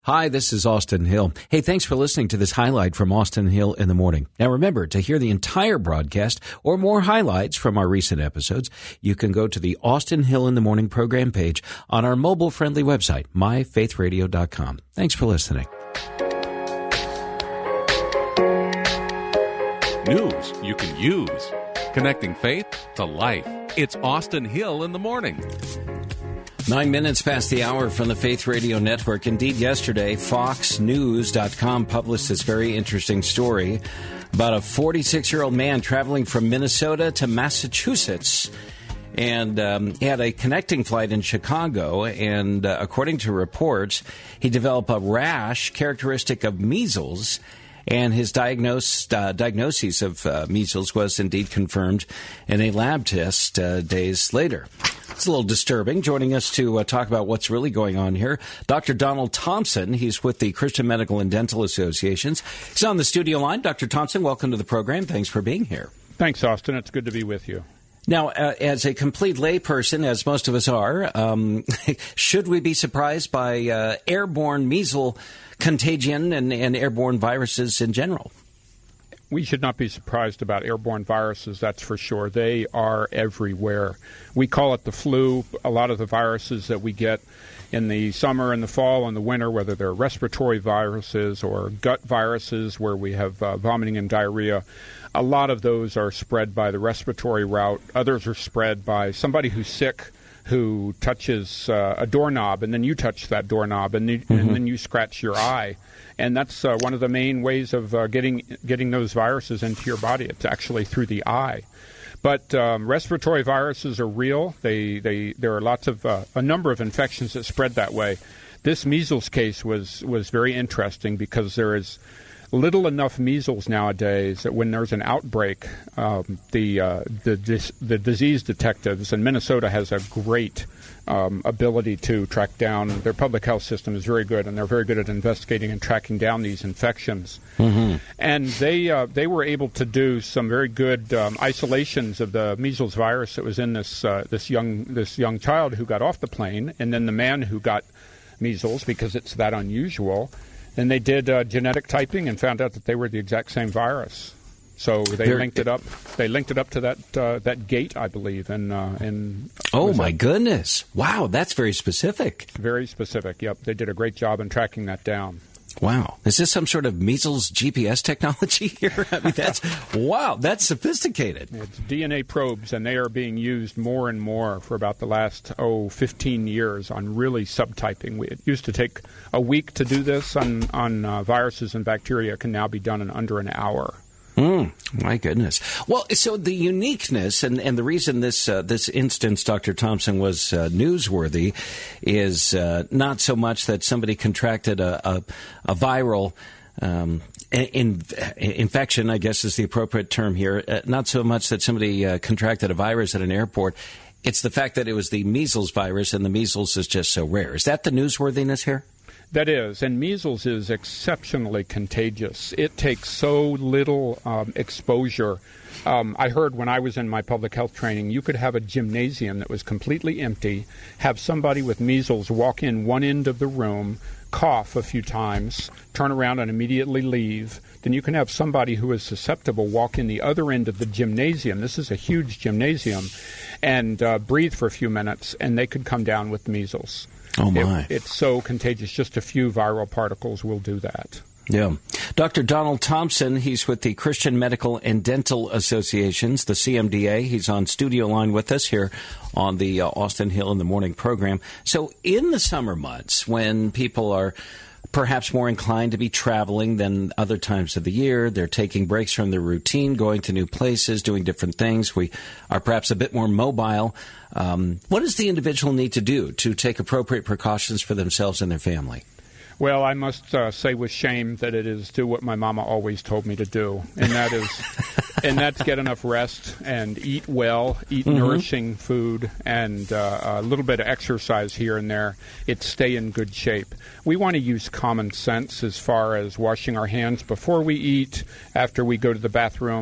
Hi, this is Austin Hill. Hey, thanks for listening to this highlight from Austin Hill in the Morning. Now remember, to hear the entire broadcast or more highlights from our recent episodes, you can go to the Austin Hill in the Morning program page on our mobile-friendly website, myfaithradio.com. Thanks for listening. News you can use. Connecting faith to life. It's Austin Hill in the Morning. 9 minutes past the hour from the Faith Radio Network. Indeed, yesterday, FoxNews.com published this very interesting story about a 46-year-old man traveling from Minnesota to Massachusetts. And he had a connecting flight in Chicago, and according to reports, he developed a rash characteristic of measles, and his diagnosis of measles was indeed confirmed in a lab test days later. It's a little disturbing. Joining us to talk about what's really going on here, Dr. Donald Thompson. He's with the Christian Medical and Dental Associations. He's on the studio line. Dr. Thompson, welcome to the program. Thanks for being here. Thanks, Austin. It's good to be with you. Now, as a complete layperson, as most of us are, should we be surprised by airborne measles contagion and airborne viruses in general? We should not be surprised about airborne viruses, that's for sure. They are everywhere. We call it the flu. A lot of the viruses that we get in the summer and the fall and the winter, whether they're respiratory viruses or gut viruses where we have vomiting and diarrhea, a lot of those are spread by the respiratory route. Others are spread by somebody who's sick who touches a doorknob, and then you touch that doorknob, and then you scratch your eye. And that's one of the main ways of getting those viruses into your body. It's actually through the eye. But respiratory viruses are real. There are lots of a number of infections that spread that way. This measles case was very interesting because there is little enough measles nowadays that when there's an outbreak, the disease detectives, and Minnesota has a great ability to track down. Their public health system is very good, and they're very good at investigating and tracking down these infections. Mm-hmm. And they were able to do some very good isolations of the measles virus that was in this young child who got off the plane, and then the man who got measles, because it's that unusual. And they did genetic typing and found out that they were the exact same virus. So they linked it up. They linked it up to that gate, I believe. Oh my goodness! Wow, that's very specific. Very specific. Yep, they did a great job in tracking that down. Wow, is this some sort of measles GPS technology here? I mean, that's sophisticated. It's DNA probes, and they are being used more and more for about the last 15 years on really subtyping. It used to take a week to do this on viruses and bacteria. It can now be done in under an hour. My goodness. Well, so the uniqueness and the reason this instance, Dr. Thompson, was newsworthy is not so much that somebody contracted a viral infection, I guess is the appropriate term here, not so much that somebody contracted a virus at an airport. It's the fact that it was the measles virus, and the measles is just so rare. Is that the newsworthiness here? That is, and measles is exceptionally contagious. It takes so little exposure. I heard when I was in my public health training, you could have a gymnasium that was completely empty, have somebody with measles walk in one end of the room, cough a few times, turn around and immediately leave. Then you can have somebody who is susceptible walk in the other end of the gymnasium. This is a huge gymnasium, and breathe for a few minutes, and they could come down with measles. Oh, my. It's so contagious. Just a few viral particles will do that. Yeah. Dr. Donald Thompson, he's with the Christian Medical and Dental Associations, the CMDA. He's on studio line with us here on the Austin Hill in the Morning program. So in the summer months, when people are perhaps more inclined to be traveling than other times of the year, they're taking breaks from their routine, going to new places, doing different things. We are perhaps a bit more mobile. What does the individual need to do to take appropriate precautions for themselves and their family? Well, I must say with shame that it is do what my mama always told me to do, and that is, and that's get enough rest and eat well, eat nourishing food, and a little bit of exercise here and there. Stay in good shape. We want to use common sense as far as washing our hands before we eat, after we go to the bathroom.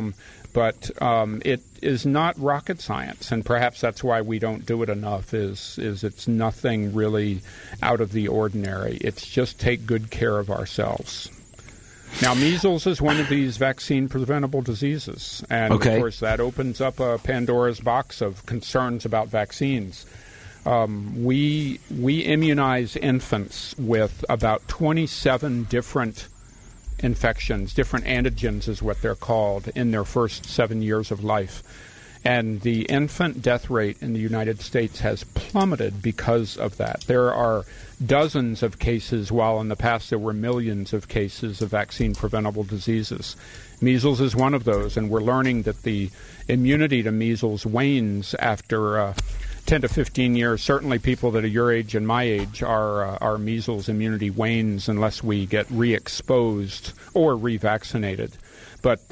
But it is not rocket science, and perhaps that's why we don't do it enough, is it's nothing really out of the ordinary. It's just take good care of ourselves. Now, measles is one of these vaccine-preventable diseases, and of course that opens up a Pandora's box of concerns about vaccines. We immunize infants with about 27 different infections, different antigens is what they're called, in their first 7 years of life. And the infant death rate in the United States has plummeted because of that. There are dozens of cases, while in the past there were millions of cases of vaccine-preventable diseases. Measles is one of those, and we're learning that the immunity to measles wanes after 10 to 15 years. Certainly people that are your age and my age, our measles immunity wanes unless we get re-exposed or revaccinated. But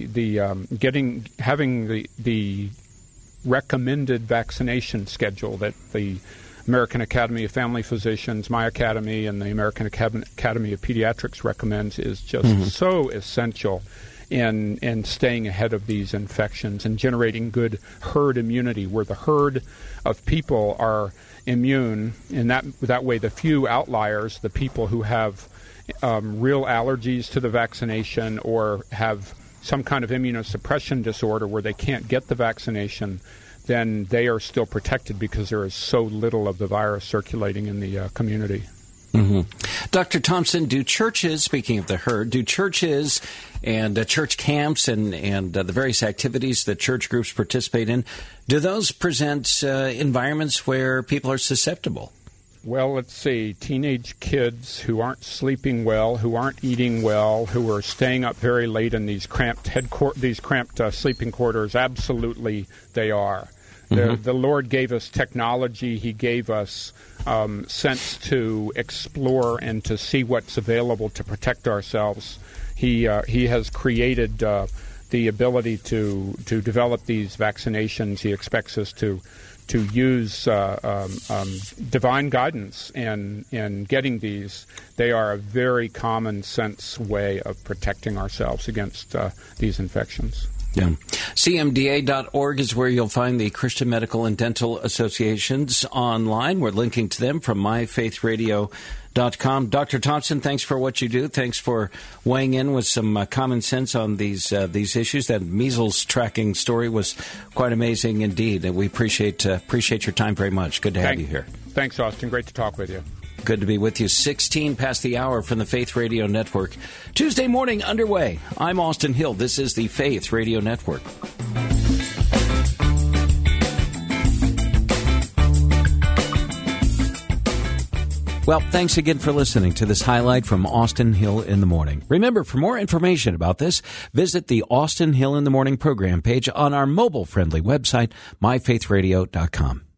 having the recommended vaccination schedule that the American Academy of Family Physicians, my academy, and the American Academy of Pediatrics recommends is just so essential in staying ahead of these infections and generating good herd immunity, where the herd of people are immune, and that way the few outliers, the people who have real allergies to the vaccination or have some kind of immunosuppression disorder where they can't get the vaccination, then they are still protected because there is so little of the virus circulating in the community. Dr. Thompson, do churches, speaking of the herd, do churches and church camps and the various activities that church groups participate in, do those present environments where people are susceptible? Well, let's see. Teenage kids who aren't sleeping well, who aren't eating well, who are staying up very late in these cramped sleeping quarters, absolutely they are. The Lord gave us technology. He gave us sense to explore and to see what's available to protect ourselves. He has created the ability to develop these vaccinations. He expects us to use divine guidance in getting these. They are a very common sense way of protecting ourselves against these infections. Yeah. CMDA.org is where you'll find the Christian Medical and Dental Associations online. We're linking to them from myfaithradio.com. Dr. Thompson, thanks for what you do. Thanks for weighing in with some common sense on these issues. That measles tracking story was quite amazing indeed, and we appreciate your time very much. Good to have you here. Thanks, Austin. Great to talk with you. Good to be with you. 16 past the hour from the Faith Radio Network. Tuesday morning underway. I'm Austin Hill. This is the Faith Radio Network. Well, thanks again for listening to this highlight from Austin Hill in the Morning. Remember, for more information about this, visit the Austin Hill in the Morning program page on our mobile-friendly website, myfaithradio.com.